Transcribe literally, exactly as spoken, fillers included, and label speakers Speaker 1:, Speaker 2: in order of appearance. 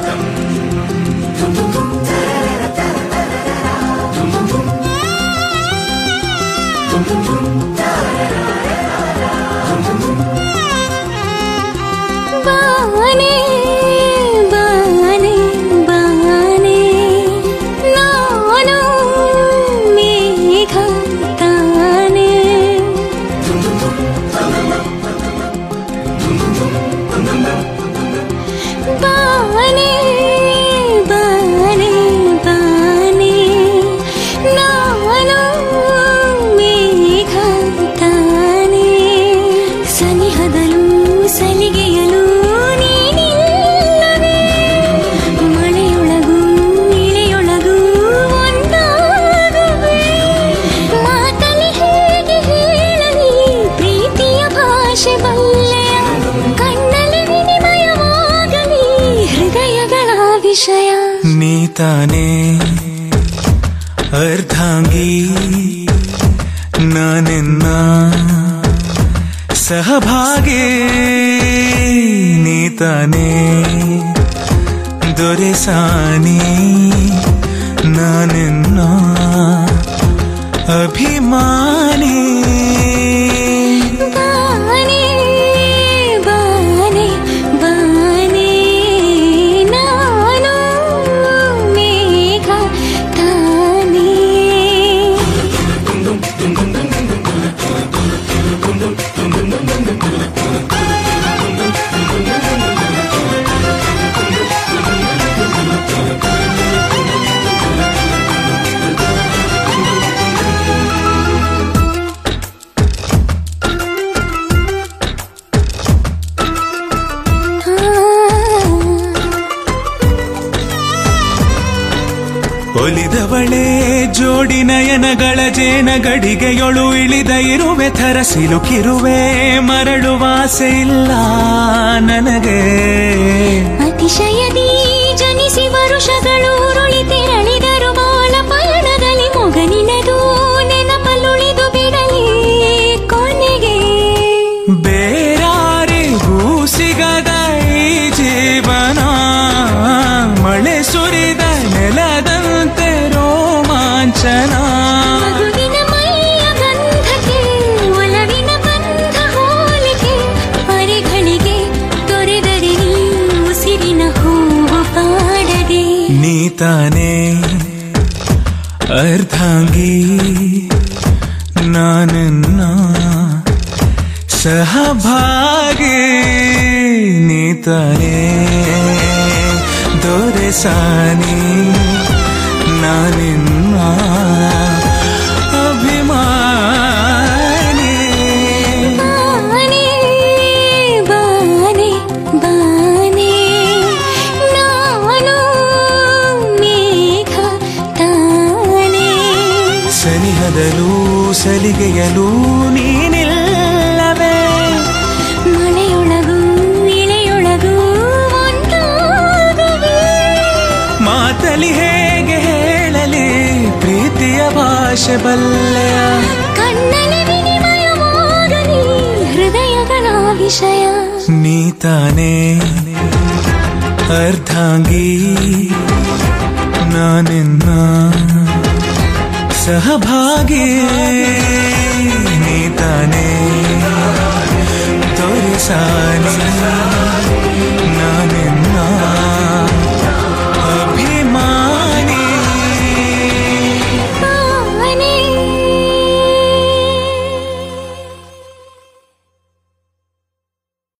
Speaker 1: ಬಾನೆ ಬಾನೆ ಬಾನೆ ನಾನು ಮೇಘ ತಾನೆ ಬಾನೆ ಬಾನೆ ಬಾನೆ ನಾನು ಮೇಘ ತಾನೆ ಸನಿಹದಲು ಸಲಿಗೆಯಲು ನೀನಿಲ್ಲವೇ ಮಳೆಯೊಳಗೂ ಇಳೆಯೊಳಗೂ ಒಂದಾಗುವೆ ಮಾತಲಿ ಹೇಗೆ ಹೇಳಲಿ ಪ್ರೀತಿಯ ಭಾಷೆ ಬಲ್ಲೆಯ ಕಣ್ಣಲ್ಲಿ ವಿನಿಮಯವಾಗಲಿ ಹೃದಯಗಳ ವಿಷಯ
Speaker 2: ನೀ ತಾನೇ ಅರ್ಧಾಂಗಿ ನಾನೆನ್ನ ಸಹಭಾಗಿ ನೀ ತಾನೇ ದೊರೆಸಾನಿ ನಾನೆನ್ನ ಅಭಿಮಾನಿ
Speaker 1: ಬಾನೆ ಬಾನೆ ಬಾನೆ ನಾನು ಮೇಘ ತಾನೆ
Speaker 2: ಒಲಿದವಳೆ ಜೋಡಿ ನಯನಗಳ ಜೇನ ಗಡಿಗೆಯೊಳು ಇಳಿದ ಇರುವೆ ಥರ ಸಿಲುಕಿರುವೆ ಮರಳುವಾಸೆ ಇಲ್ಲ ನನಗೆ
Speaker 1: ಅತಿಶಯದಿ ಜನಿಸಿ ವರುಷಗಳು ಉರುಳಿ ತೆರಳಿದರು ಬಾಳ ಪಯಣದಲ್ಲಿ ಮೊಗನಿನದು ನೆನಪಲ್ಲುಳಿದು ಬಿಡಲಿ ಕೊನೆಗೆ
Speaker 2: ಬೇರಾರಿಗೂ ಸಿಗದ ಈ ಜೀವನ ಮಳೆ ಸುರಿದ ನೆಲದಂತೆ ರೋಮಾಂಚನ
Speaker 1: ಮಗುವಿನ ಮೈಯ ಗಂಧಕ್ಕೆ ಒಲವಿನ ಬಂಧ ಹೋಲಿಕೆ ಅರೆಗಳಿಗೆ ತೊರೆದರೆ ನೀ ಉಸಿರಿನ ಹೂವು ಪಾಡದೆ
Speaker 2: ನೀ ತಾನೇ ಅರ್ಧಾಂಗಿ ನಾನೆನ್ನ ಸಹಭಾಗಿ ನೀ ತಾನೇ ದೊರೆಸಾನಿ ನಾನಿನ್ನ ಅಭಿಮಾನಿ
Speaker 1: ಬಾನೆ ಬಾನೆ ಬಾನೆ ನಾನು ಮೇಘ ತಾನೆ
Speaker 2: ಸನಿಹದಲು ಸಲಿಗೆಯಲು ನೀನಿಲ್ಲವೇ
Speaker 1: ಮಳೆಯೊಳಗೂ ಇಳೆಯೊಳಗೂ ಒಂದಾಗುವೆ
Speaker 2: ಮಾತಲಿ ಹೇಗೆ ಹೇಳಲಿ ಪ್ರೀತಿಯ ಭಾಷೆ ಬಲ್ಲೆಯ
Speaker 1: ಕಣ್ಣಲ್ಲಿ ವಿನಿಮಯವಾಗಲಿ ಹೃದಯಗಳ ವಿಷಯ
Speaker 2: ನೀ ತಾನೇ ಅರ್ಧಾಂಗಿ ನಾನೆನ್ನ ಸಹಭಾಗಿ ನೀ ತಾನೇ ದೊರೆಸಾನಿ ನಾನೆನ್ನ